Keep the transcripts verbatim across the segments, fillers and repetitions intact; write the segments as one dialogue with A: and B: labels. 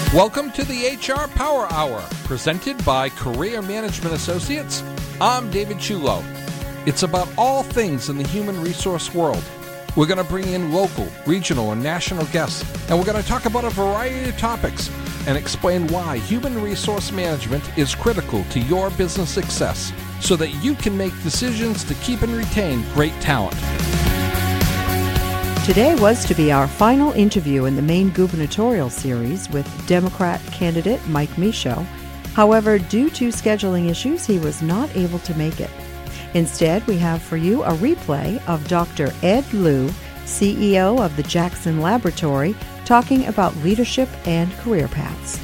A: Welcome to the H R Power Hour, presented by Career Management Associates. I'm David Chulo. It's about all things in the human resource world. We're going to bring in local, regional, and national guests, and we're going to talk about a variety of topics and explain why human resource management is critical to your business success so that you can make decisions to keep and retain great talent.
B: Today was to be our final interview in the Maine gubernatorial series with Democrat candidate Mike Michaud. However, due to scheduling issues, he was not able to make it. Instead, we have for you a replay of Doctor Ed Liu, C E O of the Jackson Laboratory, talking about leadership and career paths.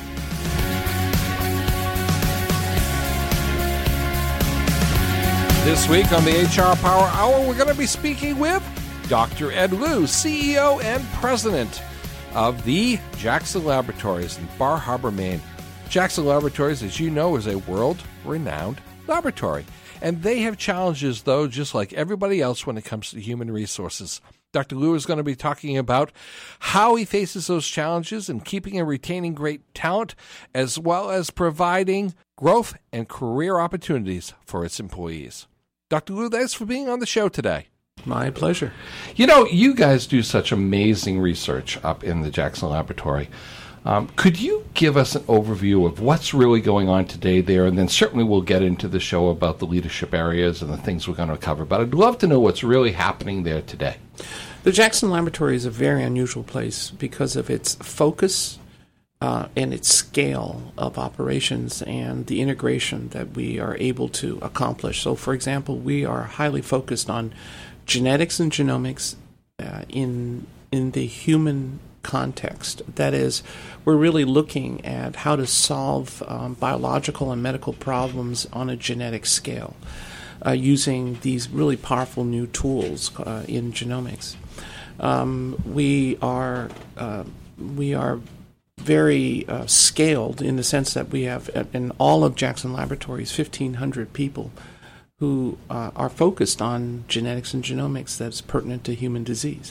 A: This week on the H R Power Hour, we're going to be speaking with Doctor Ed Liu, C E O and President of the Jackson Laboratories in Bar Harbor, Maine. Jackson Laboratories, as you know, is a world-renowned laboratory. And they have challenges, though, just like everybody else when it comes to human resources. Doctor Liu is going to be talking about how he faces those challenges in keeping and retaining great talent, as well as providing growth and career opportunities for its employees. Doctor Liu, thanks for being on the show today.
C: My pleasure.
A: You know, you guys do such amazing research up in the Jackson Laboratory. Um, could you give us an overview of what's really going on today there? And then certainly we'll get into the show about the leadership areas and the things we're going to cover. But I'd love to know what's really happening there today.
C: The Jackson Laboratory is a very unusual place because of its focus uh, and its scale of operations and the integration that we are able to accomplish. So, for example, we are highly focused on genetics and genomics uh, in in the human context. That is, we're really looking at how to solve um, biological and medical problems on a genetic scale uh, using these really powerful new tools uh, in genomics. Um, we are uh, we are very uh, scaled in the sense that we have in all of Jackson Laboratories fifteen hundred people who uh, are focused on genetics and genomics that's pertinent to human disease.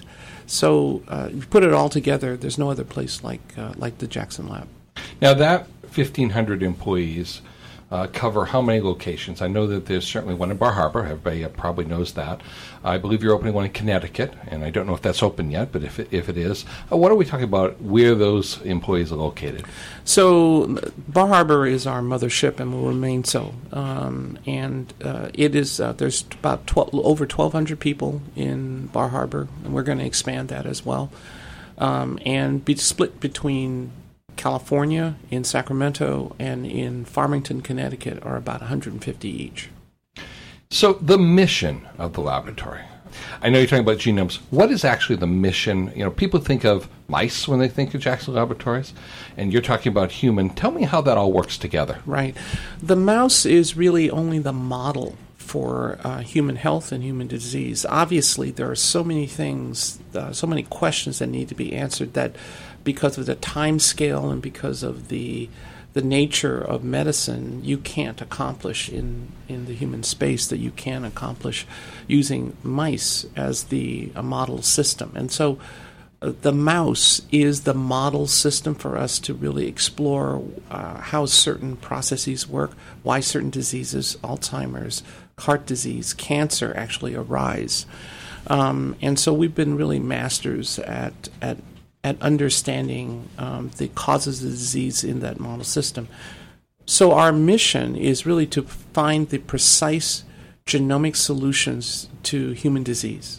C: So uh, you put it all together, there's no other place like uh, like the Jackson Lab.
A: Now that fifteen hundred employees uh, cover how many locations? I know that there's certainly one in Bar Harbor. Everybody uh, probably knows that. I believe you're opening one in Connecticut, and I don't know if that's open yet, but if it, if it is, uh, what are we talking about where those employees are located?
C: So Bar Harbor is our mothership and will remain so. Um, and uh, it is uh, there's about twelve, over twelve hundred people in Bar Harbor, and we're going to expand that as well. Um, and be split between California, in Sacramento, and in Farmington, Connecticut are about one hundred fifty each.
A: So the mission of the laboratory, I know you're talking about genomes. What is actually the mission? You know, people think of mice when they think of Jackson Laboratories, and you're talking about human. Tell me how that all works together.
C: Right. The mouse is really only the model for uh, human health and human disease. Obviously, there are so many things, uh, so many questions that need to be answered that because of the time scale and because of the the nature of medicine, you can't accomplish in, in the human space that you can accomplish using mice as the a model system. And so uh, the mouse is the model system for us to really explore uh, how certain processes work, why certain diseases, Alzheimer's, heart disease, cancer actually arise. Um, and so we've been really masters at at at understanding um, the causes of disease in that model system. So our mission is really to find the precise genomic solutions to human disease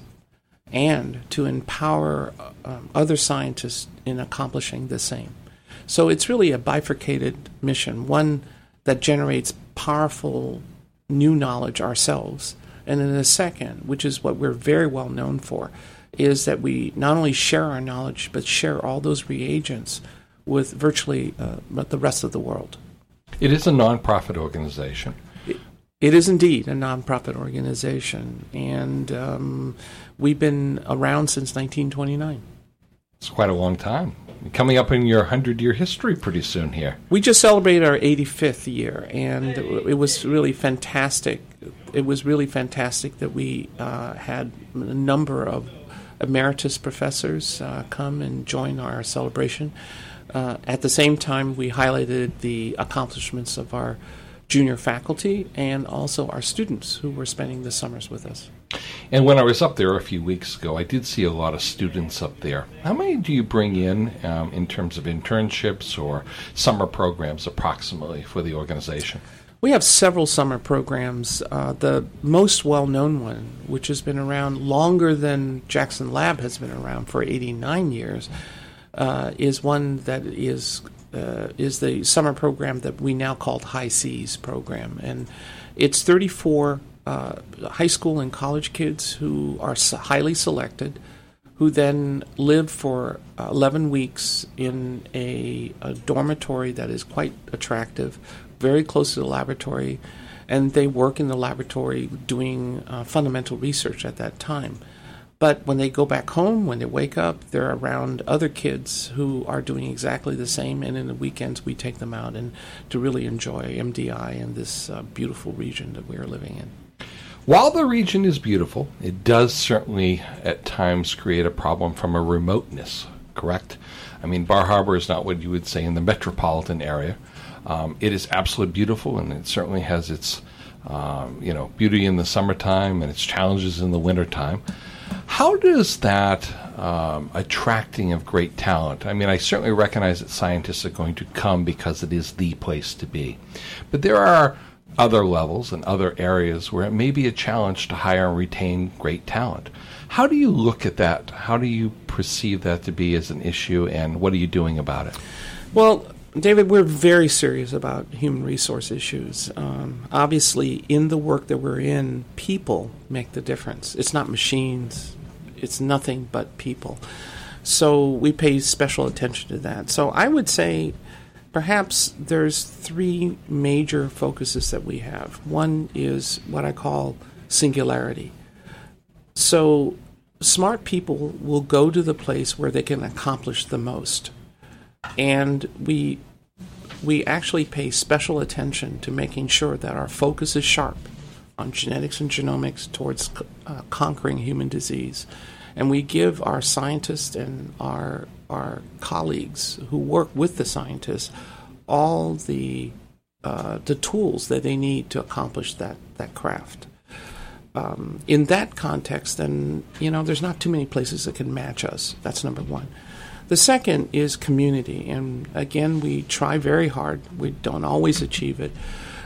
C: and to empower um, other scientists in accomplishing the same. So it's really a bifurcated mission, one that generates powerful new knowledge ourselves, and then a second, which is what we're very well known for, is that we not only share our knowledge, but share all those reagents with virtually uh, the rest of the world.
A: It is a nonprofit organization.
C: It, it is indeed a nonprofit organization, and um, we've been around since nineteen twenty-nine.
A: It's quite a long time. Coming up in your hundred-year history pretty soon here.
C: We just celebrated our eighty-fifth year, and it was really fantastic. It was really fantastic that we uh, had a number of emeritus professors uh, come and join our celebration. Uh, at the same time, we highlighted the accomplishments of our junior faculty and also our students who were spending the summers with us.
A: And when I was up there a few weeks ago, I did see a lot of students up there. How many do you bring in um, in terms of internships or summer programs approximately for the organization?
C: We have several summer programs. Uh, the most well-known one, which has been around longer than Jackson Lab has been around for eighty-nine years, uh, is one that is uh, is the summer program that we now call High Seas program. And it's thirty-four uh, high school and college kids who are highly selected, who then live for uh, eleven weeks in a, a dormitory that is quite attractive, very close to the laboratory, and they work in the laboratory doing uh, fundamental research at that time. But when they go back home, when they wake up, they're around other kids who are doing exactly the same, and in the weekends we take them out and to really enjoy M D I and this uh, beautiful region that we are living in.
A: While the region is beautiful, it does certainly at times create a problem from a remoteness, correct? I mean, Bar Harbor is not what you would say in the metropolitan area. Um, it is absolutely beautiful, and it certainly has its um, you know, beauty in the summertime and its challenges in the wintertime. How does that um, attracting of great talent? I mean, I certainly recognize that scientists are going to come because it is the place to be. But there are other levels and other areas where it may be a challenge to hire and retain great talent. How do you look at that? How do you perceive that to be as an issue, and what are you doing about it?
C: Well, David, we're very serious about human resource issues. Um, obviously, in the work that we're in, people make the difference. It's not machines. It's nothing but people. So we pay special attention to that. So I would say perhaps there's three major focuses that we have. One is what I call singularity. So smart people will go to the place where they can accomplish the most. And we we actually pay special attention to making sure that our focus is sharp on genetics and genomics towards uh, conquering human disease. And we give our scientists and our our colleagues who work with the scientists all the uh, the tools that they need to accomplish that that craft. Um, in that context, then, you know, there's not too many places that can match us. That's number one. The second is community, and again, we try very hard, we don't always achieve it,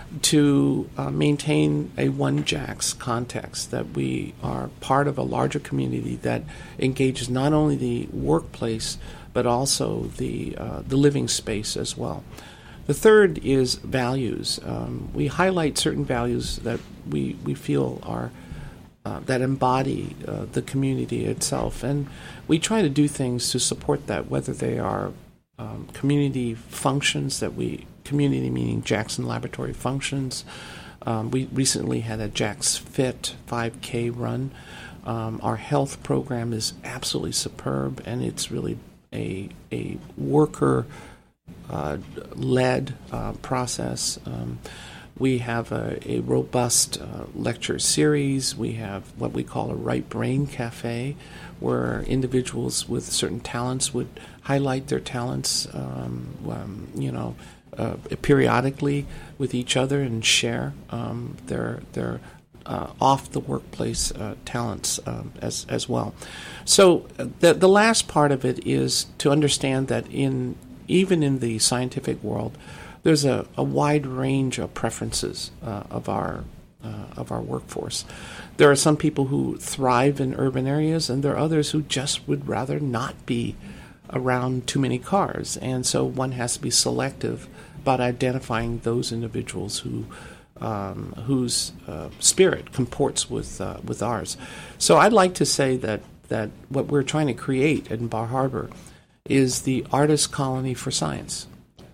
C: to uh, maintain a one JAX context, that we are part of a larger community that engages not only the workplace, but also the, uh, the living space as well. The third is values. Um, we highlight certain values that we, we feel are Uh, that embody uh, the community itself. And we try to do things to support that, whether they are um, community functions that we, community meaning Jackson Laboratory functions. Um, we recently had a JAX Fit five K run. Um, our health program is absolutely superb, and it's really a, a worker uh, led uh, process. Um, We have a, a robust uh, lecture series. We have what we call a Right Brain Cafe, where individuals with certain talents would highlight their talents, um, um, you know, uh, periodically with each other and share um, their their uh, off the workplace uh, talents um, as as well. So the the last part of it is to understand that in even in the scientific world, there's a, a wide range of preferences uh, of our uh, of our workforce. There are some people who thrive in urban areas, and there are others who just would rather not be around too many cars. And so one has to be selective about identifying those individuals who um, whose uh, spirit comports with uh, with ours. So I'd like to say that that what we're trying to create in Bar Harbor is the artist colony for science.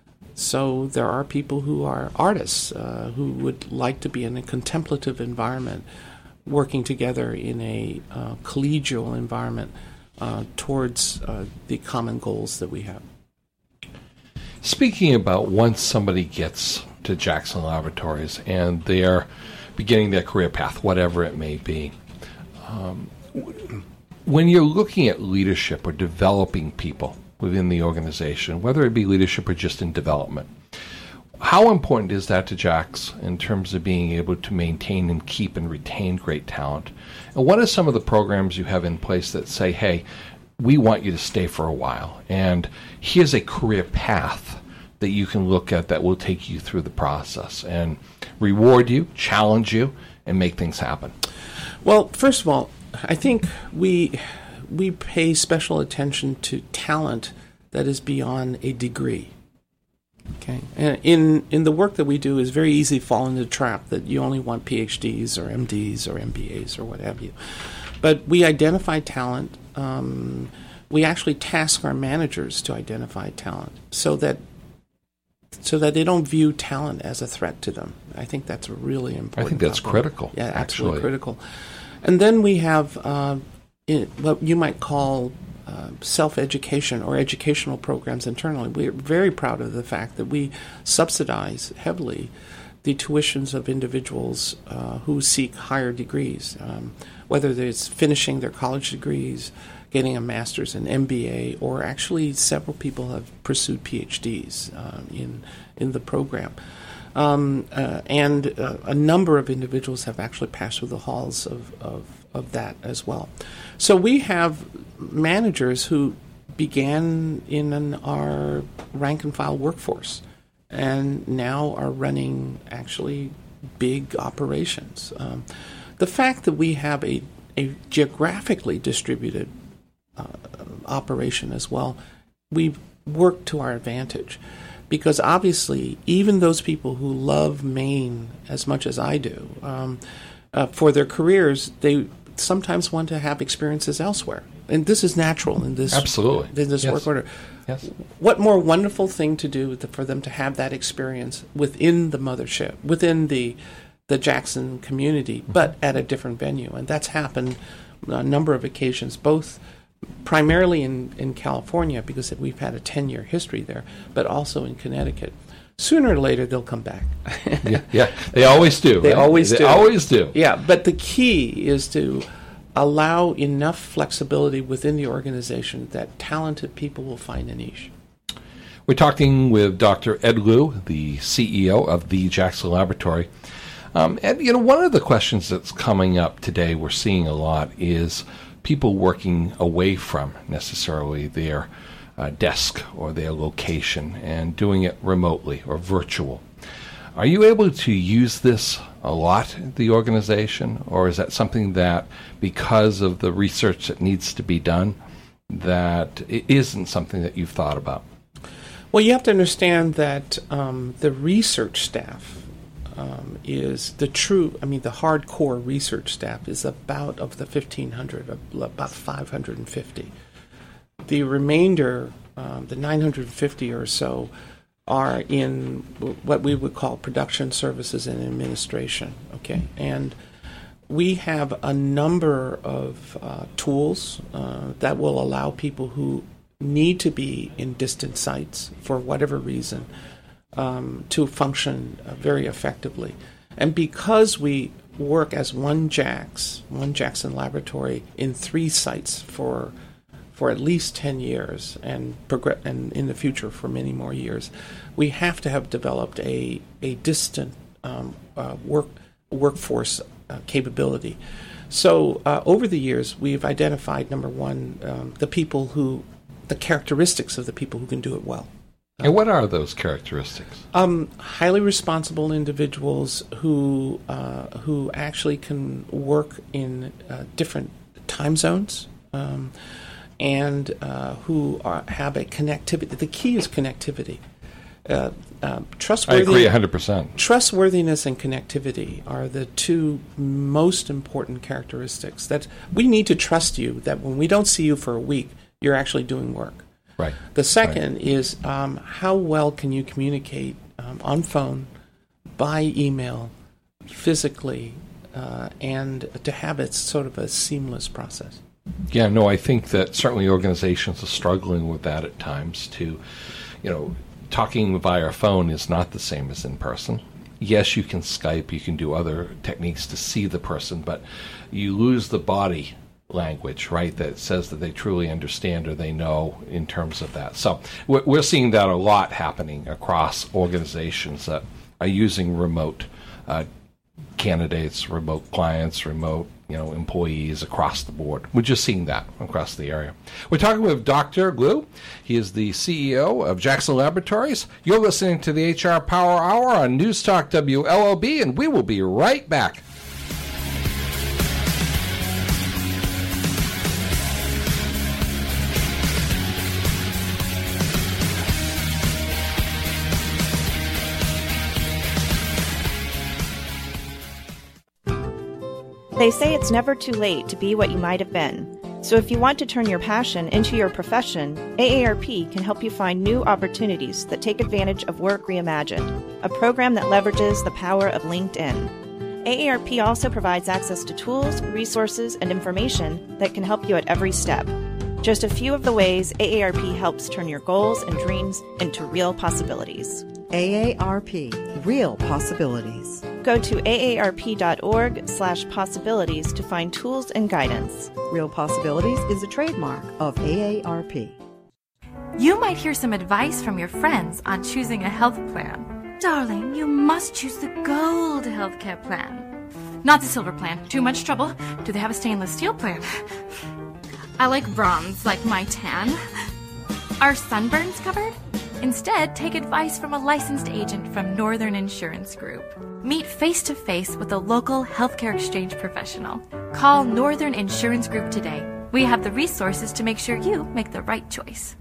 C: So there are people who are artists uh, who would like to be in a contemplative environment, working together in a uh, collegial environment uh, towards uh, the common goals that we have.
A: Speaking about once somebody gets to Jackson Laboratories and they're beginning their career path, whatever it may be, um, when you're looking at leadership or developing people within the organization, whether it be leadership or just in development, how important is that to JACS in terms of being able to maintain and keep and retain great talent? And what are some of the programs you have in place that say, hey, we want you to stay for a while, and here's a career path that you can look at that will take you through the process and reward you, challenge you, and make things happen?
C: Well, first of all, I think we we pay special attention to talent that is beyond a degree. Okay, and in in the work that we do, it's very easy to fall into the trap that you only want P H Ds or M Ds or M B As or what have you. But we identify talent. Um, we actually task our managers to identify talent so that so that they don't view talent as a threat to them. I think that's really important.
A: I think that's
C: component.
A: critical.
C: Yeah, absolutely
A: actually.
C: critical. And then we have uh, in, what you might call uh, self-education or educational programs internally. We're very proud of the fact that we subsidize heavily the tuitions of individuals uh, who seek higher degrees, um, whether it's finishing their college degrees, getting a master's, an M B A, or actually several people have pursued P H Ds uh, in in the program. Um, uh, and uh, a number of individuals have actually passed through the halls of, of, of that as well. So we have managers who began in an, our rank and file workforce and now are running actually big operations. Um, the fact that we have a, a geographically distributed uh, operation as well, we've worked to our advantage. Because obviously, even those people who love Maine as much as I do, um, uh, for their careers, they sometimes want to have experiences elsewhere. And this is natural in this,
A: Absolutely.
C: in this
A: Yes.
C: work order.
A: Yes.
C: What more wonderful thing to do to, for them to have that experience within the mothership, within the the Jackson community, mm-hmm. but at a different venue. And that's happened on a number of occasions, both primarily in, in California, because we've had a ten-year history there, but also in Connecticut. Sooner or later, they'll come back.
A: yeah, yeah, they always do.
C: They
A: right?
C: always
A: they
C: do.
A: always do.
C: Yeah, but the key is to allow enough flexibility within the organization that talented people will find a niche.
A: We're talking with Doctor Ed Liu, the C E O of the Jackson Laboratory. Um, and, you know, one of the questions that's coming up today, we're seeing a lot, is people working away from necessarily their uh, desk or their location and doing it remotely or virtual. Are you able to use this a lot at the organization, or is that something that, because of the research that needs to be done, that it isn't something that you've thought about?
C: Well, you have to understand that um, the research staff Um, is the true, I mean, the hardcore research staff is about, of the fifteen hundred, about five hundred fifty. The remainder, um, the nine hundred fifty or so, are in what we would call production services and administration, okay? And we have a number of uh, tools uh, that will allow people who need to be in distant sites for whatever reason Um, to function uh, very effectively. And because we work as one JACS, one Jackson Laboratory, in three sites for for at least ten years and progress, and in the future for many more years, we have to have developed a a distant um, uh, work workforce uh, capability. So uh, over the years, we've identified, number one, um, the people who, the characteristics of the people who can do it well.
A: And what are those characteristics?
C: Um, highly responsible individuals who uh, who actually can work in uh, different time zones, um, and uh, who are, have a connectivity. The key is connectivity. Uh, uh, trustworthy,
A: I agree one hundred percent.
C: Trustworthiness and connectivity are the two most important characteristics. That we need to trust you that when we don't see you for a week, you're actually doing work.
A: Right.
C: The second
A: right.
C: is um, how well can you communicate um, on phone, by email, physically, uh, and to have it sort of a seamless process.
A: Yeah, no, I think that certainly organizations are struggling with that at times to, you know, talking via phone is not the same as in person. Yes, you can Skype, you can do other techniques to see the person, but you lose the body language, right, that says that they truly understand or they know in terms of that. So we're, we're seeing that a lot happening across organizations that are using remote uh, candidates, remote clients, remote you know employees across the board. We're just seeing that across the area. We're talking with Doctor Liu. He is the C E O of Jackson Laboratories. You're listening to the H R Power Hour on News Talk W L O B, and we will be right back.
D: They say it's never too late to be what you might have been. So if you want to turn your passion into your profession, A A R P can help you find new opportunities that take advantage of Work Reimagined, a program that leverages the power of LinkedIn. A A R P also provides access to tools, resources, and information that can help you at every step. Just a few of the ways A A R P helps turn your goals and dreams into real possibilities.
B: A A R P, Real Possibilities.
D: Go to aarp.org slash possibilities to find tools and guidance.
B: Real Possibilities is a trademark of A A R P.
E: You might hear some advice from your friends on choosing a health plan. Darling, you must choose the Gold Healthcare Plan. Not the Silver Plan. Too much trouble. Do they have a stainless steel plan? I like bronze, like my tan. Are sunburns covered? Instead, take advice from a licensed agent from Northern Insurance Group. Meet face-to-face with a local healthcare exchange professional. Call Northern Insurance Group today. We have the resources to make sure you make the right choice.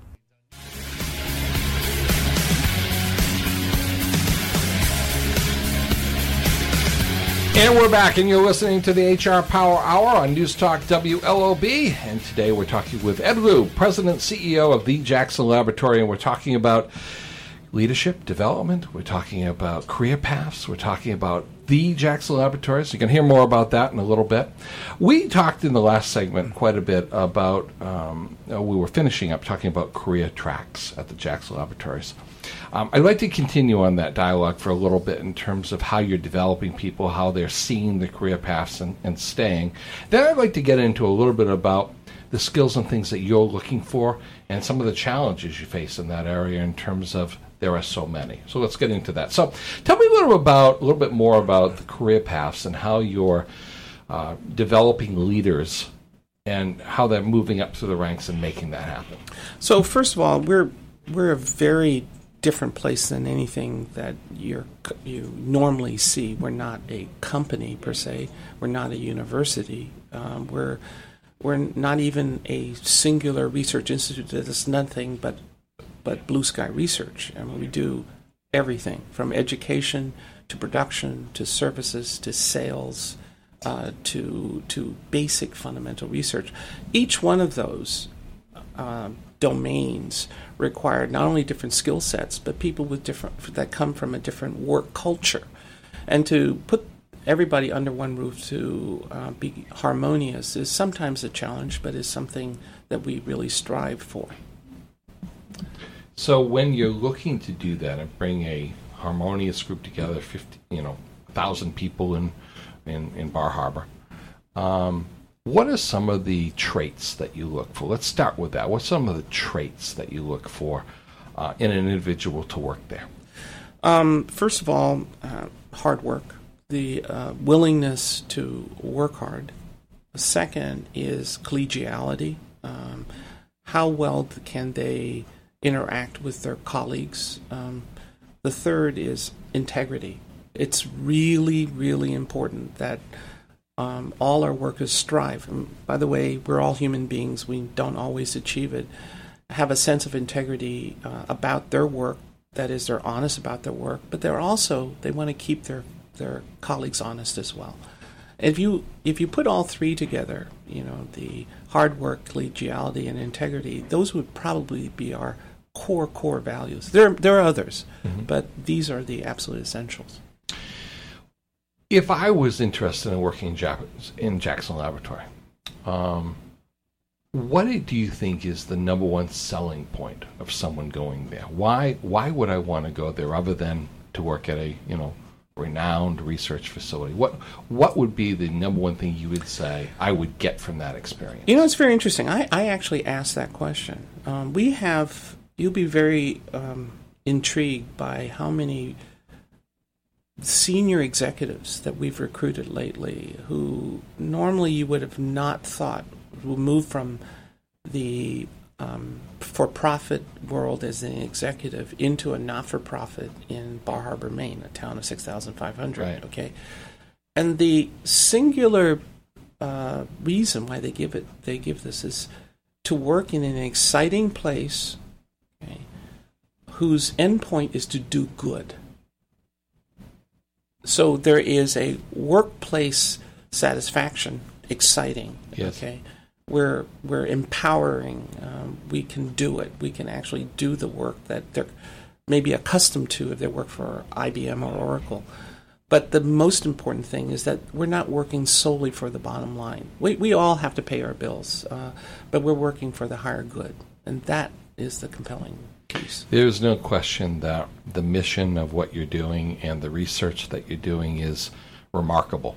A: And we're back, and you're listening to the H R Power Hour on News Talk W L O B. And today we're talking with Ed Liu, President and C E O of the Jackson Laboratory, and we're talking about leadership development. We're talking about career paths. We're talking about the Jackson Laboratories. You can hear more about that in a little bit. We talked in the last segment quite a bit about, um, we were finishing up talking about career tracks at the Jackson Laboratories. Um, I'd like to continue on that dialogue for a little bit in terms of how you're developing people, how they're seeing the career paths and, and staying. Then I'd like to get into a little bit about the skills and things that you're looking for and some of the challenges you face in that area in terms of there are so many. So let's get into that. So tell me a little about a little bit more about the career paths and how you're uh, developing leaders and how they're moving up through the ranks and making that happen.
C: So first of all, we're we're a very different place than anything that you're, you normally see. We're not a company per se. We're not a university. Um, we're we're not even a singular research institute that is nothing but but blue sky research. I mean, we do everything from education to production to services to sales uh, to to basic fundamental research. Each one of those uh, domains require not only different skill sets, but people with different that come from a different work culture, and to put everybody under one roof to uh, be harmonious is sometimes a challenge, but is something that we really strive for.
A: So when you're looking to do that and bring a harmonious group together, fifty, you know, a thousand people in, in, in Bar Harbor, um, what are some of the traits that you look for? Let's start with that. What's some of the traits that you look for uh, in an individual to work there?
C: Um, first of all, uh, hard work, the uh, willingness to work hard. The second is collegiality. Um, how well can they interact with their colleagues? Um, the third is integrity. It's really, really important that um, all our workers strive. And by the way, we're all human beings. We don't always achieve it. Have a sense of integrity uh, about their work. That is, they're honest about their work, but they're also, they want to keep their, their colleagues honest as well. If you if you put all three together, you know, the hard work, collegiality, and integrity, those would probably be our core, core values. There, there are others, mm-hmm. but these are the absolute essentials.
A: If I was interested in working in, Jap- in Jackson Laboratory, um, what do you think is the number one selling point of someone going there? Why why would I want to go there other than to work at a, you know, renowned research facility, what what would be the number one thing you would say I would get from that experience?
C: You know, it's very interesting. I, I actually asked that question. Um, we have, you'll be very um, intrigued by how many senior executives that we've recruited lately who normally you would have not thought will move from the um, for-profit world as an executive into a not-for-profit in Bar Harbor, Maine, a town of six thousand five hundred.
A: Right.
C: Okay, and the singular uh, reason why they give it, they give this is to work in an exciting place, okay, whose endpoint is to do good. So there is a workplace satisfaction, exciting.
A: Yes.
C: Okay, we're we're empowering. Um, we can do it. We can actually do the work that they're maybe accustomed to if they work for I B M or Oracle. But the most important thing is that we're not working solely for the bottom line. We we all have to pay our bills, uh, but we're working for the higher good, and that is the compelling piece.
A: There's no question that the mission of what you're doing and the research that you're doing is remarkable.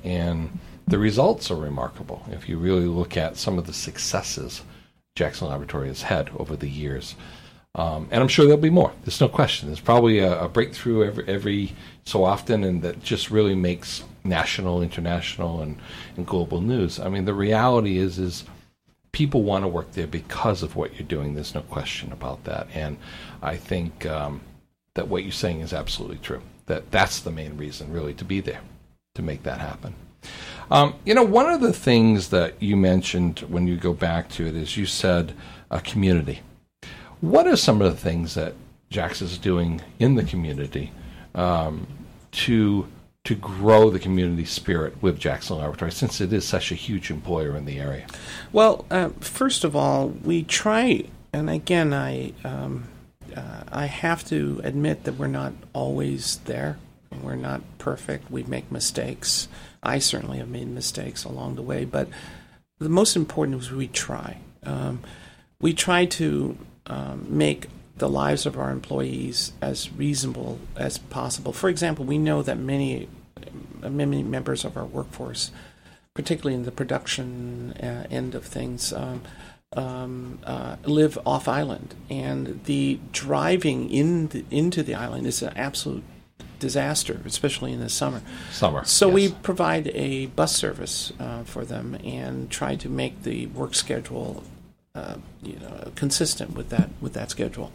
A: And the results are remarkable. If you really look at some of the successes Jackson Laboratory has had over the years. Um, and I'm sure there'll be more. There's no question. There's probably a, a breakthrough every, every so often, and that just really makes national, international, and, and global news. I mean, the reality is is people want to work there because of what you're doing. There's no question about that. And I think um, that what you're saying is absolutely true, that that's the main reason, really, to be there, to make that happen. Um, you know, one of the things that you mentioned when you go back to it is you said a community. What are some of the things that Jax is doing in the community um, to to grow the community spirit with Jackson Laboratory, since it is such a huge employer in the area?
C: Well, uh, first of all, we try, and again, I um, uh, I have to admit that we're not always there. We're not perfect. We make mistakes. I certainly have made mistakes along the way, but the most important is we try. Um, we try to um, make the lives of our employees as reasonable as possible. For example, we know that many many members of our workforce, particularly in the production uh, end of things, um, um, uh, live off island, and the driving in the, into the island is an absolute disaster, especially in the summer.
A: Summer.
C: So
A: yes.
C: we provide a bus service uh, for them and try to make the work schedule, uh, you know, consistent with that with that schedule.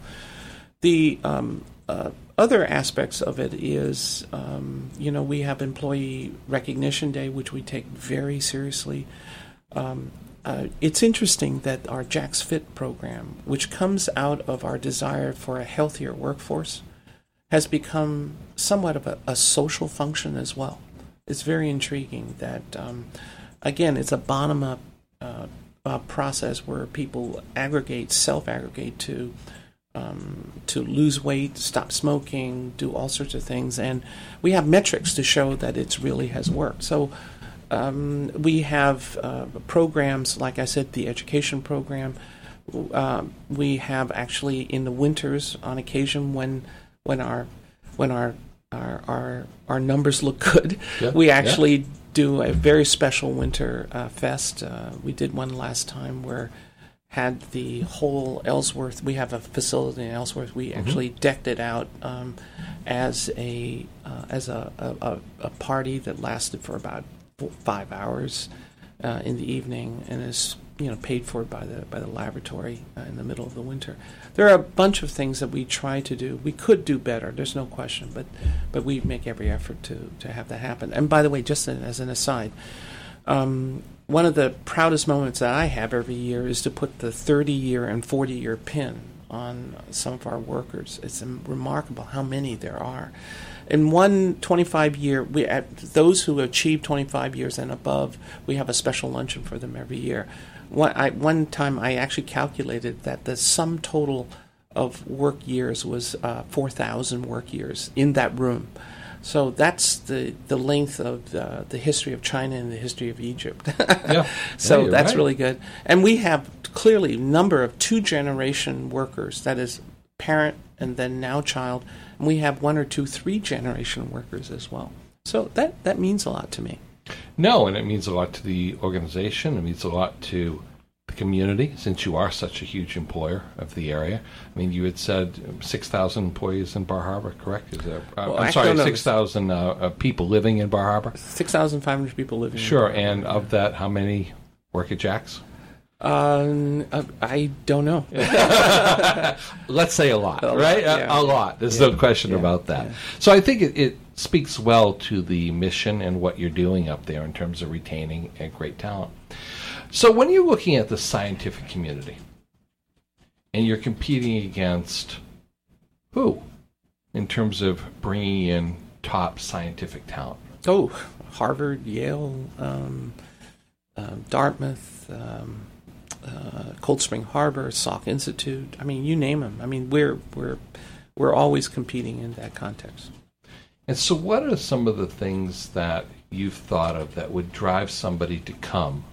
C: The um, uh, other aspects of it is, um, you know, we have Employee Recognition Day, which we take very seriously. Um, uh, it's interesting that our Jax Fit program, which comes out of our desire for a healthier workforce, has become somewhat of a, a social function as well. It's very intriguing that, um, again, it's a bottom-up uh, uh, process where people aggregate, self-aggregate to um, to lose weight, stop smoking, do all sorts of things, and we have metrics to show that it really has worked. So um, we have uh, programs, like I said, the education program. Uh, we have actually in the winters, on occasion, when when our when our our our, our numbers look good,
A: yeah,
C: we actually
A: yeah.
C: do a very special winter uh, fest. Uh, we did one last time where had the whole Ellsworth. We have a facility in Ellsworth. We mm-hmm. actually decked it out um, as a uh, as a, a a party that lasted for about four, five hours uh, in the evening, and is you know paid for by the by the laboratory uh, in the middle of the winter. There are a bunch of things that we try to do. We could do better. There's no question, but but we make every effort to to have that happen. And by the way, just as an aside, um, one of the proudest moments that I have every year is to put the thirty-year and forty-year pin on some of our workers. It's remarkable how many there are. In one twenty-five-year, we at those who achieve twenty-five years and above, we have a special luncheon for them every year. One, I, one time I actually calculated that the sum total of work years was uh, four thousand work years in that room. So that's the, the length of the, the history of China and the history of Egypt.
A: yeah.
C: So
A: yeah,
C: that's
A: right.
C: really good. And we have clearly a number of two-generation workers, that is parent and then now child. And we have one or two, three generation workers as well. So that, that means a lot to me.
A: No, and it means a lot to the organization. It means a lot to the community, since you are such a huge employer of the area. I mean, you had said six thousand employees in Bar Harbor, correct? Is that, uh,
C: well,
A: I'm sorry, six thousand uh, uh, people living in Bar Harbor?
C: six thousand five hundred people living
A: sure,
C: in Bar Harbor.
A: And of that, how many work at Jack's?
C: Uh, I don't know.
A: Let's say a lot,
C: a
A: right?
C: Lot,
A: a,
C: yeah.
A: a lot. There's
C: yeah.
A: no question
C: yeah.
A: about that.
C: Yeah.
A: So I think it, it speaks well to the mission and what you're doing up there in terms of retaining a great talent. So when you're looking at the scientific community and you're competing against who in terms of bringing in top scientific talent?
C: Oh, Harvard, Yale, um, uh, Dartmouth, um, uh, Cold Spring Harbor, Salk Institute. I mean, you name them. I mean, we're we're we're always competing in that context.
A: And so what are some of the things that you've thought of that would drive somebody to come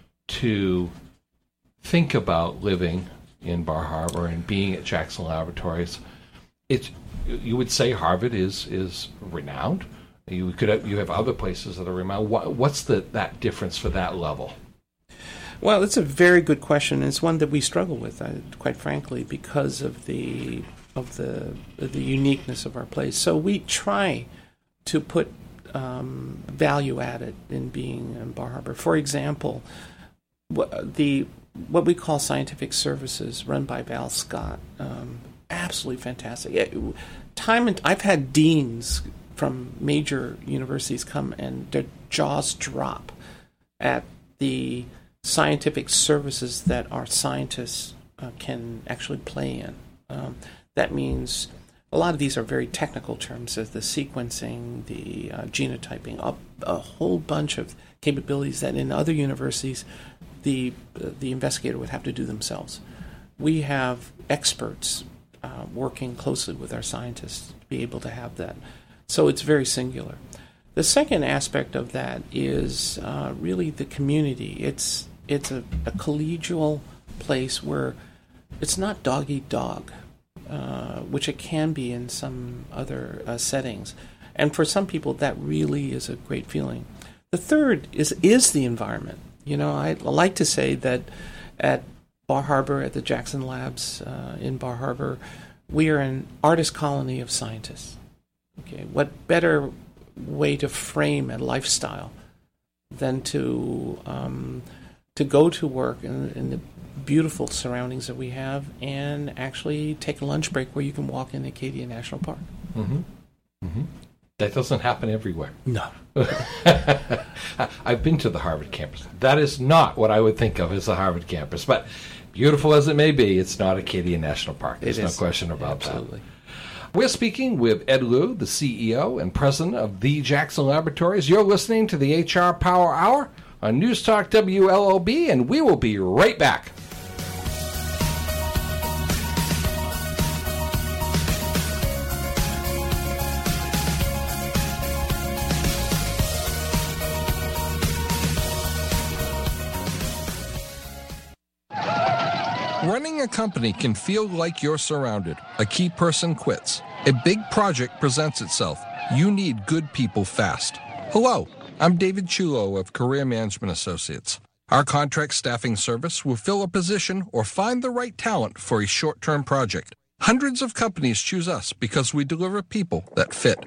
A: to think about living in Bar Harbor and being at Jackson Laboratories? It's, you would say Harvard is is renowned. You could have, you have other places that are renowned. What, what's the that difference for that level?
C: Well, it's a very good question. It's one that we struggle with, uh, quite frankly, because of the of the the uniqueness of our place. So we try to put um, value added in being in Bar Harbor. For example, what, the what we call scientific services run by Val Scott, um, absolutely fantastic. It, time and I've had deans from major universities come and their jaws drop at the scientific services that our scientists uh, can actually play in. Um, that means a lot of these are very technical terms, as the sequencing, the uh, genotyping, a, a whole bunch of capabilities that in other universities the uh, the investigator would have to do themselves. We have experts uh, working closely with our scientists to be able to have that. So it's very singular. The second aspect of that is uh, really the community. It's it's a, a collegial place where it's not dog eat dog, uh, which it can be in some other uh, settings. And for some people, that really is a great feeling. The third is is the environment. You know, I like to say that at Bar Harbor, at the Jackson Labs uh, in Bar Harbor, we are an artist colony of scientists. Okay, what better way to frame a lifestyle than to um, to go to work in, in the beautiful surroundings that we have and actually take a lunch break where you can walk in Acadia National Park.
A: Mm-hmm. Mm-hmm. That doesn't happen everywhere.
C: No.
A: I've been to the Harvard campus. That is not what I would think of as the Harvard campus. But beautiful as it may be, it's not Acadia National Park. There's no question about that.
C: Absolutely.
A: We're speaking with Ed Liu, the C E O and president of the Jackson Laboratories. You're listening to the H R Power Hour on News Talk W L O B, and we will be right back. Running a company can feel like you're surrounded. A key person quits. A big project presents itself. You need good people fast. Hello, I'm David Chulo of Career Management Associates. Our contract staffing service will fill a position or find the right talent for a short-term project. Hundreds of companies choose us because we deliver people that fit.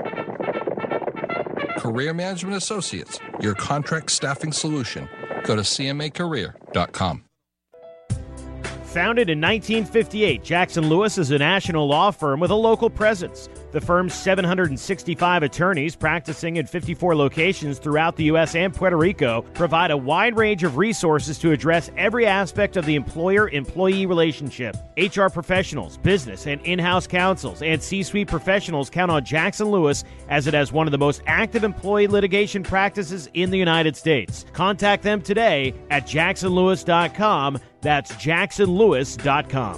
A: Career Management Associates, your contract staffing solution. Go to c m a career dot com.
F: Founded in nineteen fifty-eight, Jackson Lewis is a national law firm with a local presence. The firm's seven hundred sixty-five attorneys practicing in fifty-four locations throughout the U S and Puerto Rico provide a wide range of resources to address every aspect of the employer-employee relationship. H R professionals, business and in-house counsels, and C-suite professionals count on Jackson Lewis as it has one of the most active employee litigation practices in the United States. Contact them today at jackson lewis dot com. That's jackson lewis dot com.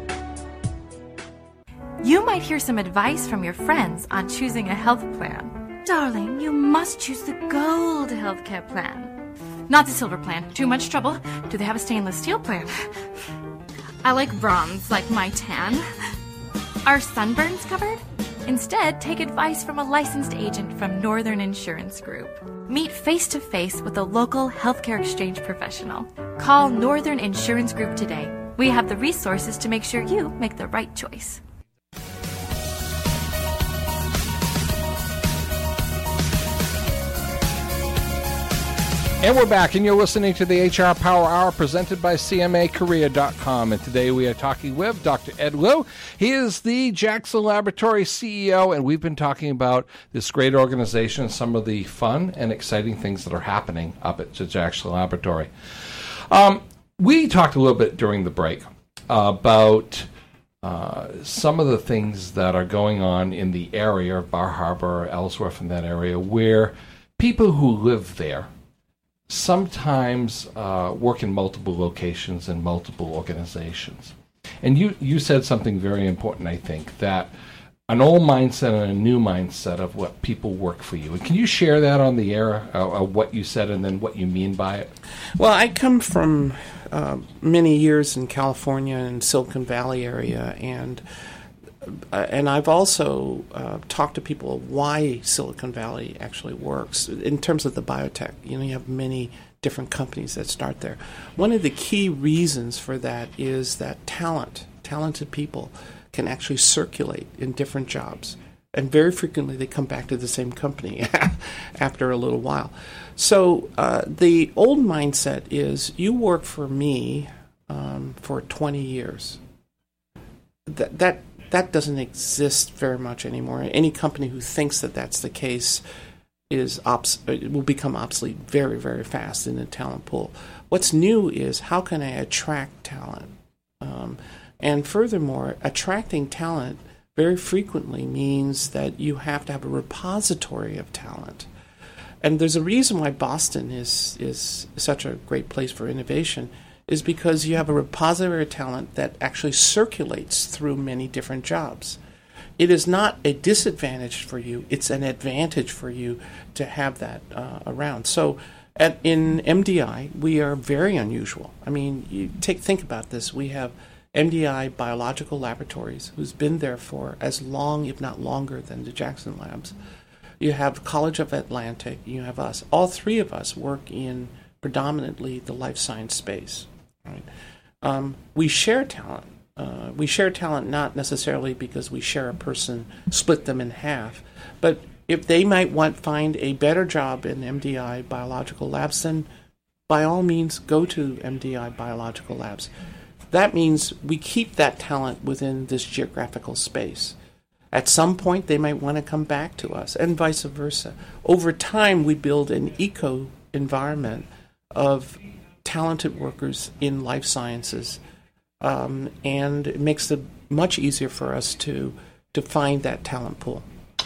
E: You might hear some advice from your friends on choosing a health plan. Darling, you must choose the Gold Healthcare Plan. Not the Silver Plan. Too much trouble. Do they have a stainless steel plan? I like bronze, like my tan. Are sunburns covered? Instead, take advice from a licensed agent from Northern Insurance Group. Meet face-to-face with a local healthcare exchange professional. Call Northern Insurance Group today. We have the resources to make sure you make the right choice.
A: And we're back, and you're listening to the H R Power Hour presented by C M A Korea dot com. And today we are talking with Doctor Ed Liu. He is the Jackson Laboratory C E O, and we've been talking about this great organization, some of the fun and exciting things that are happening up at the Jackson Laboratory. Um, we talked a little bit during the break about uh, some of the things that are going on in the area of Bar Harbor or Ellsworth, in that area, where people who live there sometimes uh, work in multiple locations and multiple organizations. And you, you said something very important, I think, that an old mindset and a new mindset of what people work for you. And can you share that on the air, uh, uh, what you said and then what you mean by it?
C: Well, I come from uh, many years in California and Silicon Valley area, and Uh, and I've also uh, talked to people why Silicon Valley actually works in terms of the biotech. You know, you have many different companies that start there. One of the key reasons for that is that talent, talented people, can actually circulate in different jobs. And very frequently they come back to the same company after a little while. So uh, the old mindset is you work for me um, for twenty years. That that That doesn't exist very much anymore. Any company who thinks that that's the case is obs- it will become obsolete very, very fast in the talent pool. What's new is how can I attract talent? Um, and furthermore, attracting talent very frequently means that you have to have a repository of talent. And there's a reason why Boston is is such a great place for innovation, is because you have a repository of talent that actually circulates through many different jobs. It is not a disadvantage for you, it's an advantage for you to have that uh, around. So at, in M D I, we are very unusual. I mean, you take think about this. We have M D I Biological Laboratories, who's been there for as long, if not longer, than the Jackson Labs. You have College of Atlantic, you have us. All three of us work in predominantly the life science space. Right. Um, we share talent. Uh, we share talent not necessarily because we share a person, split them in half, but if they might want find a better job in M D I Biological Labs, then by all means go to M D I Biological Labs. That means we keep that talent within this geographical space. At some point, they might want to come back to us, and vice versa. Over time, we build an eco environment of talented workers in life sciences, um, and it makes it much easier for us to to find that talent pool.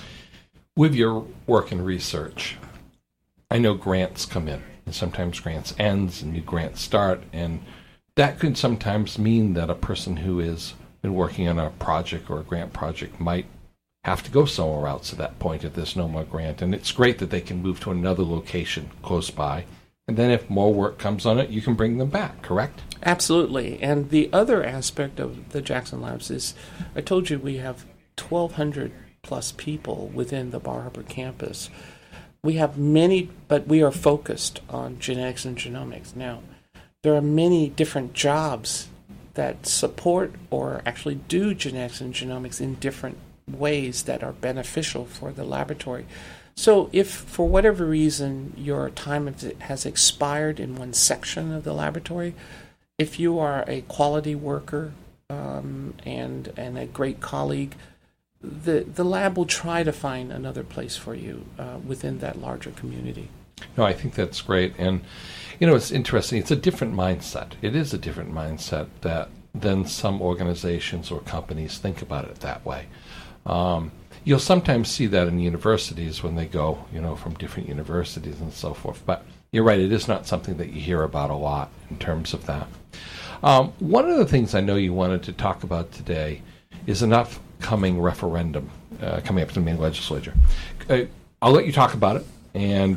A: With your work in research, I know grants come in, and sometimes grants ends and new grants start, and that could sometimes mean that a person who has been working on a project or a grant project might have to go somewhere else at that point if there's no more grant. And it's great that they can move to another location close by. And then if more work comes on it, you can bring them back, correct?
C: Absolutely. And the other aspect of the Jackson Labs is, I told you we have twelve hundred plus people within the Bar Harbor campus. We have many, but we are focused on genetics and genomics. Now, there are many different jobs that support or actually do genetics and genomics in different ways that are beneficial for the laboratory. So if, for whatever reason, your time has expired in one section of the laboratory, if you are a quality worker um, and and a great colleague, the, the lab will try to find another place for you uh, within that larger community.
A: No, I think that's great. And, you know, it's interesting. It's a different mindset. It is a different mindset that than some organizations or companies think about it that way. Um, you'll sometimes see that in universities when they go, you know, from different universities and so forth. But you're right, it is not something that you hear about a lot in terms of that. Um, one of the things I know you wanted to talk about today is an upcoming referendum uh, coming up to the Maine legislature. Uh, I'll let you talk about it, and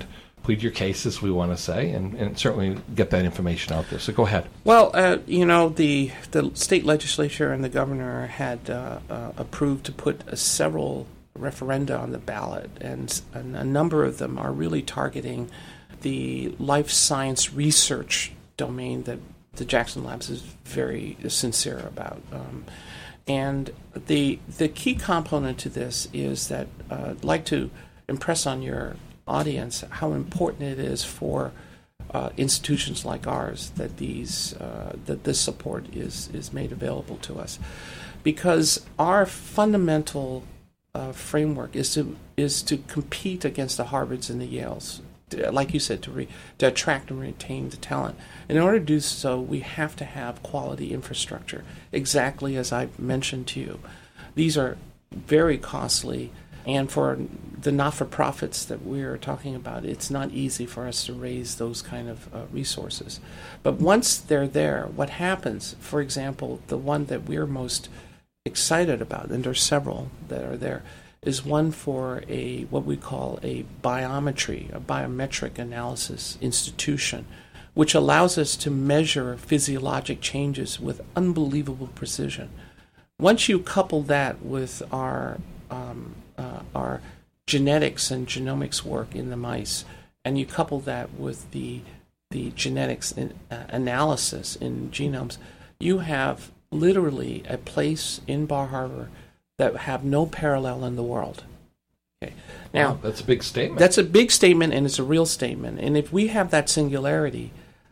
A: plead your case, as we want to say, and, and certainly get that information out there. So go ahead.
C: Well, uh, you know, the the state legislature and the governor had uh, uh, approved to put uh, several referenda on the ballot, and, and a number of them are really targeting the life science research domain that the Jackson Labs is very sincere about. Um, and the the key component to this is that uh, I'd like to impress on your audience how important it is for uh, institutions like ours that these uh, that this support is is made available to us, because our fundamental uh, framework is to is to compete against the Harvards and the Yales, like you said, to re, to attract and retain the talent. In order to do so, we have to have quality infrastructure, exactly as I mentioned to you. These are very costly. And for the not-for-profits that we're talking about, it's not easy for us to raise those kind of uh, resources. But once they're there, what happens, for example, the one that we're most excited about, and there's several that are there, is one for a what we call a biometry, a biometric analysis institution, which allows us to measure physiologic changes with unbelievable precision. Once you couple that with our um, Uh, our genetics and genomics work in the mice, and you couple that with the the genetics in, uh, analysis in genomes, you have literally a place in Bar Harbor that have no parallel in the world. Okay, now
A: wow, that's a big statement.
C: That's a big statement, and it's a real statement. And if we have that singularity,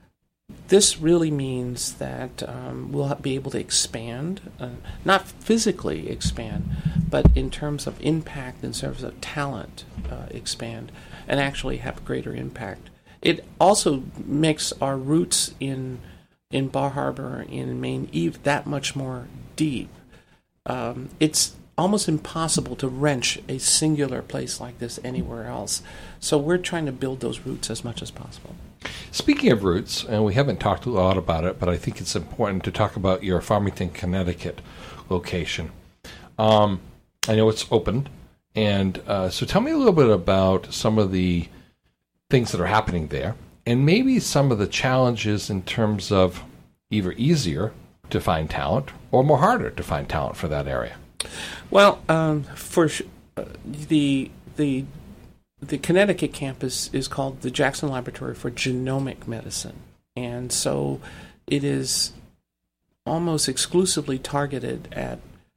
C: this really means that um, we'll be able to expand, uh, not physically expand, but in terms of impact, in terms of talent, uh, expand, and actually have greater impact. It also makes our roots in in Bar Harbor, in Maine, Eve, that much more deep. Um, it's almost impossible to wrench a singular place like this anywhere else. So we're trying to build those roots as much as possible.
A: Speaking of roots, and we haven't talked a lot about it, but I think it's important to talk about your Farmington, Connecticut location. Um, I know it's opened, and uh, so tell me a little bit about some of the things that are happening there, and maybe some of the challenges in terms of either easier to find talent or more harder to find talent for that area.
C: Well, um, for sh- uh, the the the Connecticut campus is called the Jackson Laboratory for Genomic Medicine, and so it is almost exclusively targeted at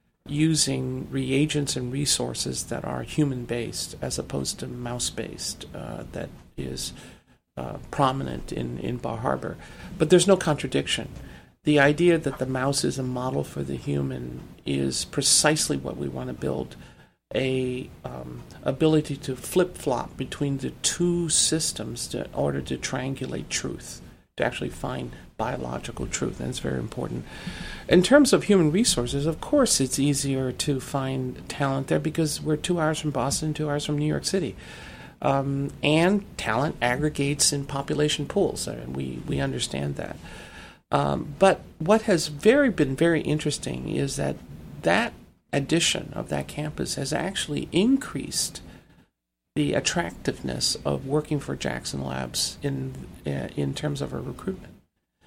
C: using reagents and resources that are human-based as opposed to mouse-based, uh, that is uh, prominent in, in Bar Harbor. But there's no contradiction. The idea that the mouse is a model for the human is precisely what we want to build, a um, ability to flip-flop between the two systems to, in order to triangulate truth, to actually find biological truth, and it's very important. In terms of human resources, of course it's easier to find talent there because we're two hours from Boston, two hours from New York City. Um, and talent aggregates in population pools, and we, we understand that. Um, but what has very been very interesting is that that addition of that campus has actually increased the attractiveness of working for Jackson Labs in uh, in terms of our recruitment,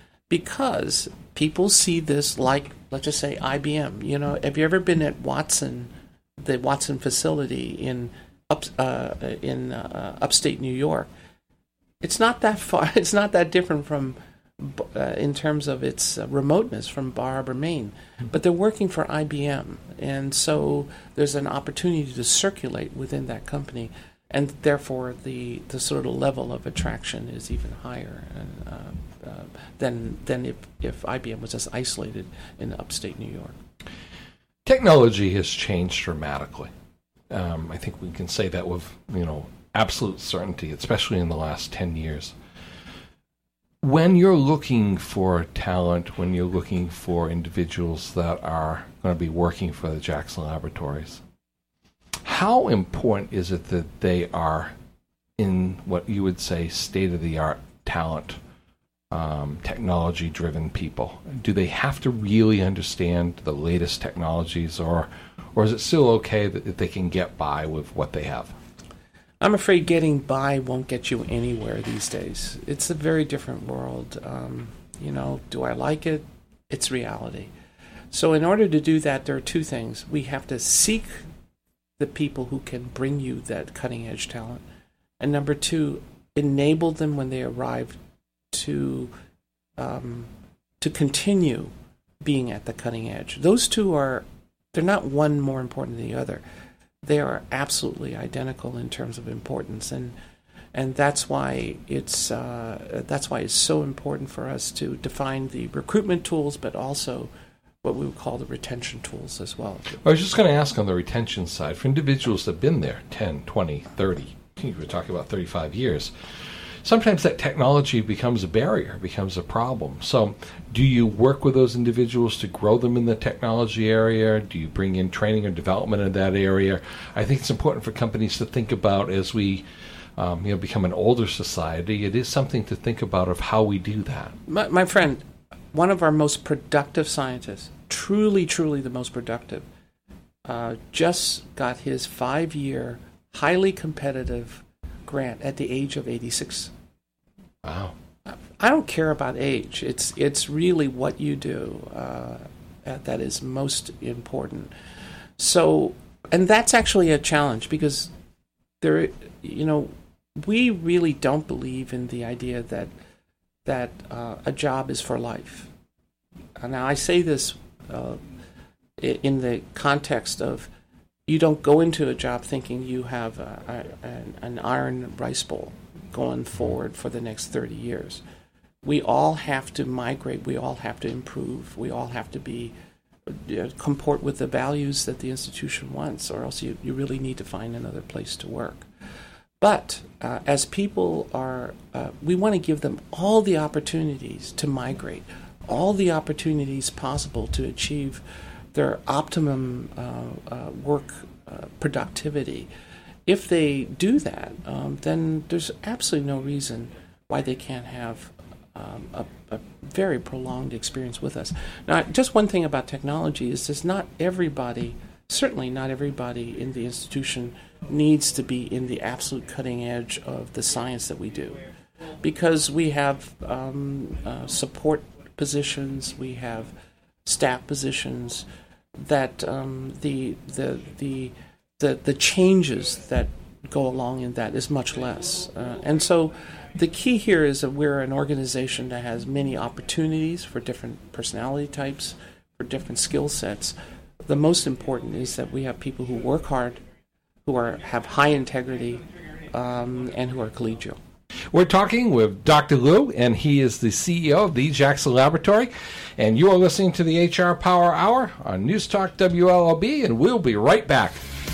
C: because people see this like, let's just say, I B M. You know, have you ever been at Watson, the Watson facility in up uh, in uh, upstate New York? It's not that far. It's not that different from. Uh, in terms of its uh, remoteness from Bar Harbor, Maine. But they're working for I B M, and so there's an opportunity to circulate within that company, and therefore the, the sort of level of attraction is even higher and, uh, uh, than than if, if I B M was just isolated in upstate New York.
A: Technology has changed dramatically. Um, I think we can say that with, you know, absolute certainty, especially in the last ten years. When you're looking for talent, when you're looking for individuals that are going to be working for the Jackson Laboratories, how important is it that they are in what you would say state-of-the-art talent, um, technology-driven people? Do they have to really understand the latest technologies, or, or is it still okay that, that they can get by with what they have?
C: I'm afraid getting by won't get you anywhere these days. It's a very different world. Um, you know, do I like it? It's reality. So in order to do that, there are two things. We have to seek the people who can bring you that cutting-edge talent. And number two, enable them when they arrive to um, to continue being at the cutting edge. Those two are, they're not one more important than the other. They are absolutely identical in terms of importance, and and that's why it's uh, that's why it's so important for us to define the recruitment tools, but also what we would call the retention tools as well.
A: I was just going to ask on the retention side, for individuals that have been there ten, twenty, thirty, I think we're talking about thirty-five years, sometimes that technology becomes a barrier, becomes a problem. So do you work with those individuals to grow them in the technology area? Do you bring in training or development in that area? I think it's important for companies to think about as we um, you know, become an older society. It is something to think about of how we do that.
C: My, my friend, one of our most productive scientists, truly, truly the most productive, uh, just got his five-year, highly competitive grant at the age of eighty-six.
A: Wow.
C: I don't care about age. It's it's really what you do uh, that is most important. So, and that's actually a challenge because there, you know, we really don't believe in the idea that that uh, a job is for life. Now, I say this uh, in the context of you don't go into a job thinking you have a, a, an iron rice bowl going forward for the next thirty years. We all have to migrate. We all have to improve. We all have to be uh, comport with the values that the institution wants, or else you, you really need to find another place to work. But uh, as people are, uh, we want to give them all the opportunities to migrate, all the opportunities possible to achieve their optimum uh, uh, work uh, productivity. If they do that, um, then there's absolutely no reason why they can't have um, a, a very prolonged experience with us. Now, just one thing about technology is that not everybody, certainly not everybody in the institution needs to be in the absolute cutting edge of the science that we do. Because we have um, uh, support positions, we have staff positions, that um, the, the the the the changes that go along in that is much less. Uh, and so the key here is that we're an organization that has many opportunities for different personality types, for different skill sets. The most important is that we have people who work hard, who are have high integrity, um, and who are collegial.
A: We're talking with Doctor Liu, and he is the C E O of the Jackson Laboratory. And you are listening to the H R Power Hour on News Talk W L O B, and we'll be right back.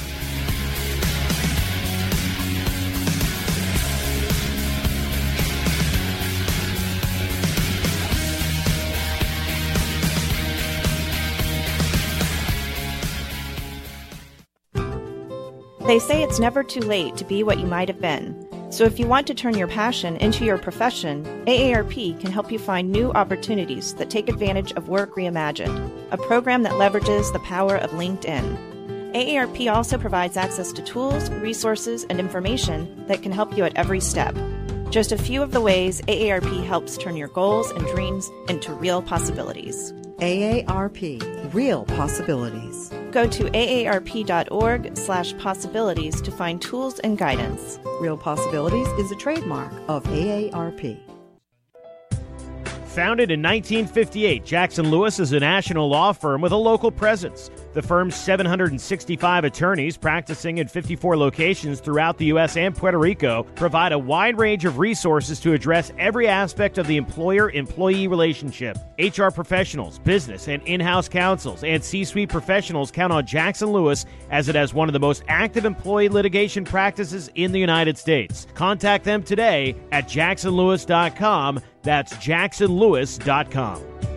D: They say it's never too late to be what you might have been. So if you want to turn your passion into your profession, A A R P can help you find new opportunities that take advantage of Work Reimagined, a program that leverages the power of LinkedIn. A A R P also provides access to tools, resources, and information that can help you at every step. Just a few of the ways A A R P helps turn your goals and dreams into real possibilities.
B: A A R P, Real Possibilities.
D: Go to aarp.org slash possibilities to find tools and guidance.
B: Real Possibilities is a trademark of A A R P.
F: Founded in nineteen fifty-eight, Jackson Lewis is a national law firm with a local presence. The firm's seven hundred sixty-five attorneys practicing in fifty-four locations throughout the U S and Puerto Rico provide a wide range of resources to address every aspect of the employer-employee relationship. H R professionals, business and in-house counsels, and C-suite professionals count on Jackson Lewis as it has one of the most active employee litigation practices in the United States. Contact them today at jackson lewis dot com. That's jackson lewis dot com.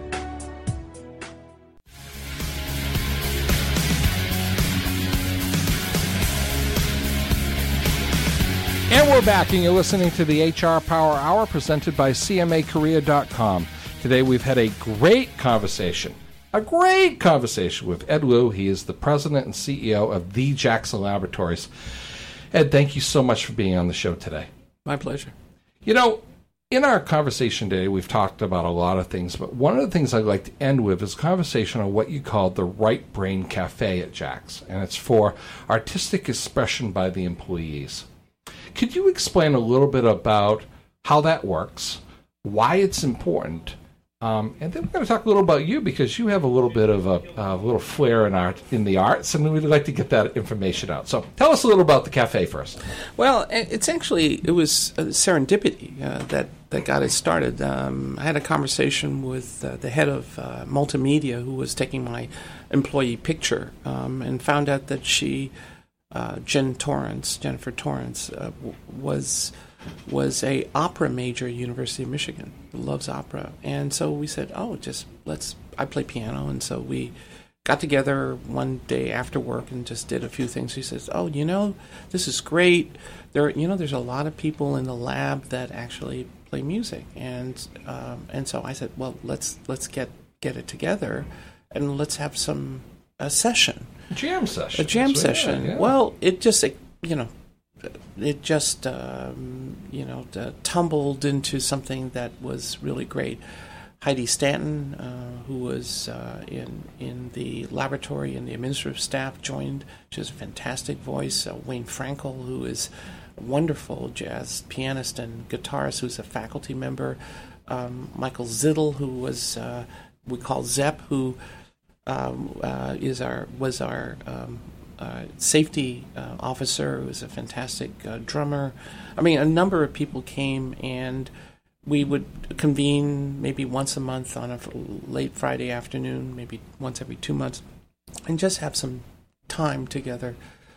A: And we're back, and you're listening to the H R Power Hour presented by C M A Korea dot com. Today we've had a great conversation, a great conversation with Ed Liu. He is the president and C E O of the Jackson Laboratories. Ed, thank you so much for being on the show today.
C: My pleasure.
A: You know, in our conversation today, we've talked about a lot of things, but one of the things I'd like to end with is a conversation on what you call the Right Brain Cafe at Jax, and it's for artistic expression by the employees. Could you explain a little bit about how that works, why it's important, um, and then we're going to talk a little about you, because you have a little bit of a, a little flair in art in the arts, and we'd like to get that information out. So tell us a little about the cafe first.
C: Well, it's actually, it was a serendipity uh, that, that got it started. Um, I had a conversation with uh, the head of uh, multimedia who was taking my employee picture um, and found out that she, uh, Jen Torrance, Jennifer Torrance, uh, w- was... was a opera major at University of Michigan, loves opera. And so we said, oh, just let's, I play piano. And so we got together one day after work and just did a few things. She says, oh, you know, this is great. There, you know, there's a lot of people in the lab that actually play music. And um, and so I said, well, let's let's get, get it together and let's have some, a session.
A: A jam session.
C: A jam
A: That's
C: session.
A: Right, yeah.
C: Well, it just, it, you know, it just, um, you know, uh, tumbled into something that was really great. Heidi Stanton, uh, who was uh, in in the laboratory and the administrative staff, joined. She has a fantastic voice. Uh, Wayne Frankel, who is a wonderful jazz pianist and guitarist, who's a faculty member. Um, Michael Zittel, who was uh, we call Zepp, who um, uh, is our was our um, Uh, safety uh, officer, who was a fantastic uh, drummer. I mean, a number of people came, and we would convene maybe once a month on a f- late Friday afternoon, maybe once every two months, and just have some time together.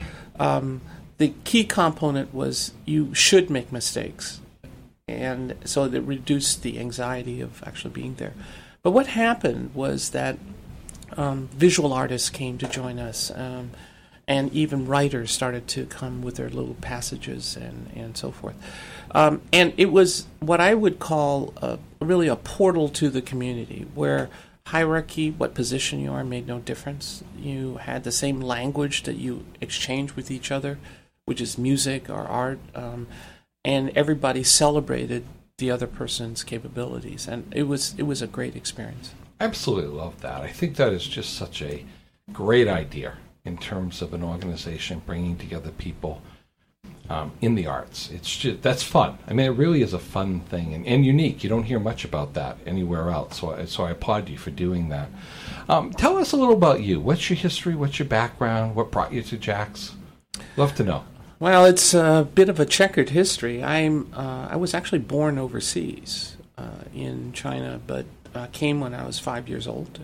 C: Um, the key component was you should make mistakes, and so that reduced the anxiety of actually being there. But what happened was that um, visual artists came to join us. Um, And even writers started to come with their little passages and, and so forth. Um, and it was what I would call a, really a portal to the community, where hierarchy, what position you are, made no difference. You had the same language that you exchange with each other, which is music or art, um, and everybody celebrated the other person's capabilities. And it was it was a great experience.
A: I absolutely love that. I think that is just such a great idea in terms of an organization bringing together people um, in the arts. It's just, that's fun. I mean, it really is a fun thing and, and unique. You don't hear much about that anywhere else, so I, so I applaud you for doing that. Um, tell us a little about you. What's your history? What's your background? What brought you to Jax? Love to know.
C: Well, it's a bit of a checkered history. I'm uh, I was actually born overseas uh, in China, but uh, came when I was five years old.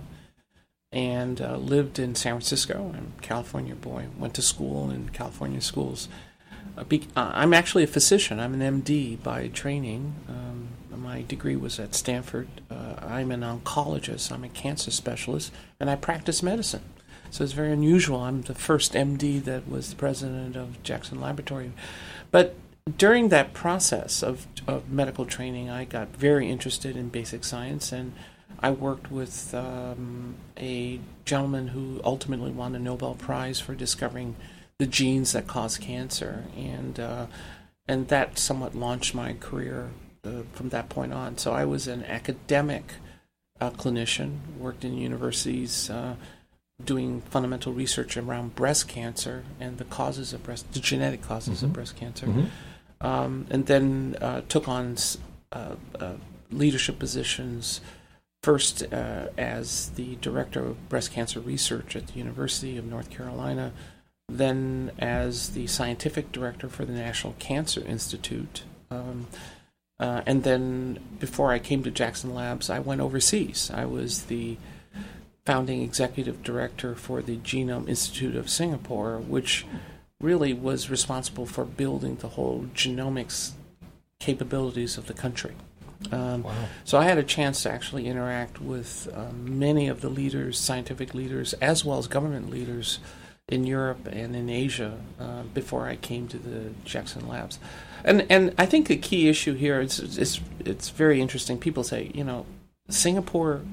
C: And uh, lived in San Francisco. I'm a California boy. Went to school in California schools. Uh, be, uh, I'm actually a physician. I'm an M D by training. Um, my degree was at Stanford. Uh, I'm an oncologist. I'm a cancer specialist, and I practice medicine. So it's very unusual. I'm the first M D that was the president of Jackson Laboratory. But during that process of, of medical training, I got very interested in basic science, and I worked with um, a gentleman who ultimately won a Nobel Prize for discovering the genes that cause cancer, and uh, and that somewhat launched my career uh, from that point on. So I was an academic uh, clinician, worked in universities uh, doing fundamental research around breast cancer and the causes of breast, the genetic causes mm-hmm. of breast cancer, mm-hmm. um, and then uh, took on uh, uh, leadership positions. First, uh, as the director of breast cancer research at the University of North Carolina, then as the scientific director for the National Cancer Institute. Um, uh, and then before I came to Jackson Labs, I went overseas. I was the founding executive director for the Genome Institute of Singapore, which really was responsible for building the whole genomics capabilities of the country. Um, wow. So I had a chance to actually interact with um, many of the leaders, scientific leaders, as well as government leaders in Europe and in Asia uh, before I came to the Jackson Labs. And and I think the key issue here is it's it's very interesting. People say, you know, Singapore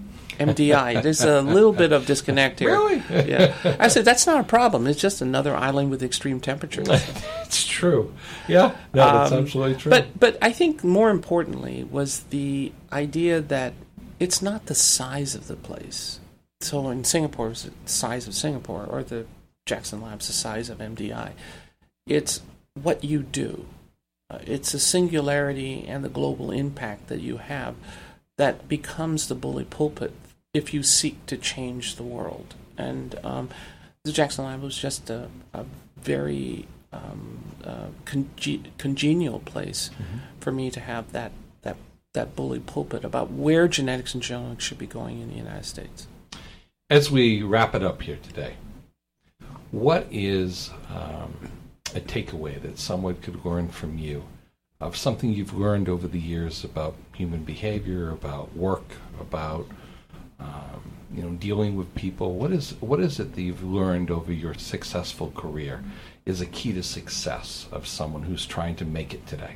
C: M D I. There's a little bit of disconnect here.
A: Really?
C: Yeah. I said, that's not a problem. It's just another island with extreme temperatures.
A: It's true. Yeah, no, that's um, absolutely true.
C: But, but I think more importantly was the idea that it's not the size of the place. So in Singapore, it's the size of Singapore, or the Jackson Labs, the size of M D I. It's what you do. Uh, it's a singularity and the global impact that you have that becomes the bully pulpit if you seek to change the world. And um, the Jackson Lab was just a, a very um, uh, conge- congenial place mm-hmm. for me to have that, that, that bully pulpit about where genetics and genomics should be going in the United States.
A: As we wrap it up here today, what is um, a takeaway that someone could learn from you of something you've learned over the years about human behavior, about work, about um, you know dealing with people? What is what is it that you've learned over your successful career is a key to success of someone who's trying to make it today?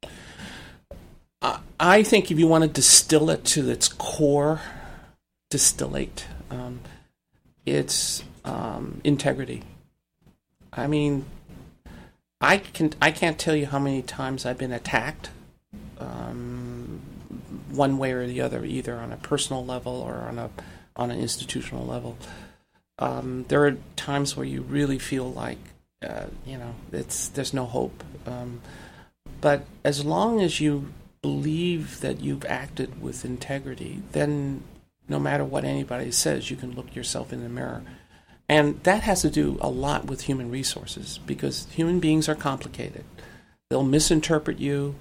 C: I think if you want to distill it to its core, distillate, um, it's um, integrity. I mean, I can I can't tell you how many times I've been attacked, um, one way or the other, either on a personal level or on a on an institutional level. Um, there are times where you really feel like uh, you know it's there's no hope. Um, but as long as you believe that you've acted with integrity, then no matter what anybody says, you can look yourself in the mirror. And that has to do a lot with human resources, because human beings are complicated. They'll misinterpret you.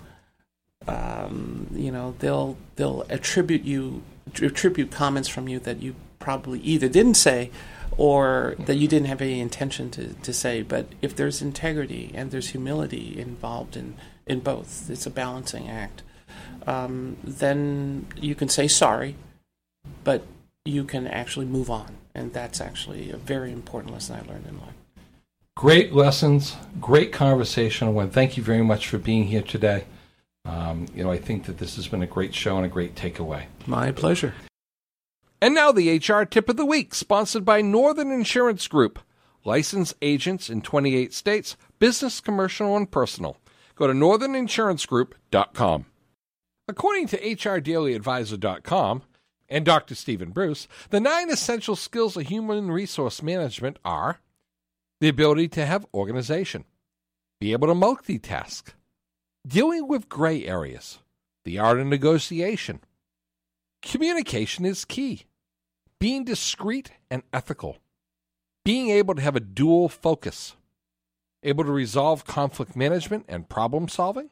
C: Um, you know, they'll they'll attribute you attribute comments from you that you probably either didn't say or that you didn't have any intention to, to say. But if there's integrity and there's humility involved in, in both, it's a balancing act. Um, then you can say sorry, but you can actually move on. And that's actually a very important lesson I learned in life.
A: Great lessons, great conversation. I want to thank you very much for being here today. Um, you know, I think that this has been a great show and a great takeaway.
C: My pleasure.
A: And now the H R Tip of the Week, sponsored by Northern Insurance Group. Licensed agents in twenty-eight states, business, commercial, and personal. Go to northern insurance group dot com. According to H R Daily Advisor dot com, and Doctor Stephen Bruce, the nine essential skills of human resource management are the ability to have organization, be able to multitask, dealing with gray areas, the art of negotiation. Communication is key, being discreet and ethical, being able to have a dual focus, able to resolve conflict management and problem solving,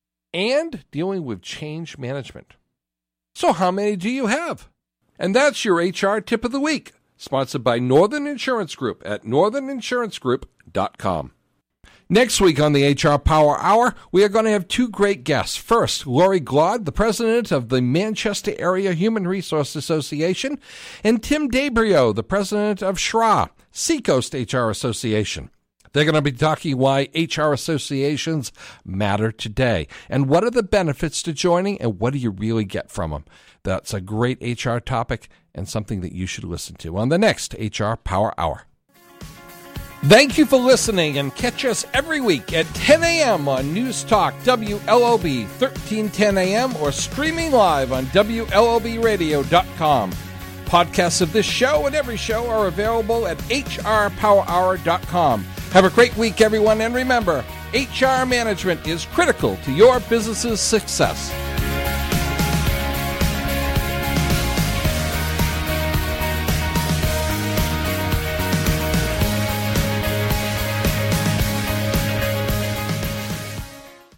A: and dealing with change management. So how many do you have? And that's your H R Tip of the Week, sponsored by Northern Insurance Group at northern insurance group dot com. Next week on the H R Power Hour, we are going to have two great guests. First, Lori Glaude, the president of the Manchester Area Human Resource Association, and Tim Dabrio, the president of S H R A, Seacoast H R Association. They're going to be talking why H R associations matter today, and what are the benefits to joining, and what do you really get from them. That's a great H R topic and something that you should listen to on the next H R Power Hour. Thank you for listening, and catch us every week at ten a.m. on News Talk W L O B thirteen ten a.m. or streaming live on W L O B radio dot com. Podcasts of this show and every show are available at H R power hour dot com. Have a great week, everyone, and remember, H R management is critical to your business's success.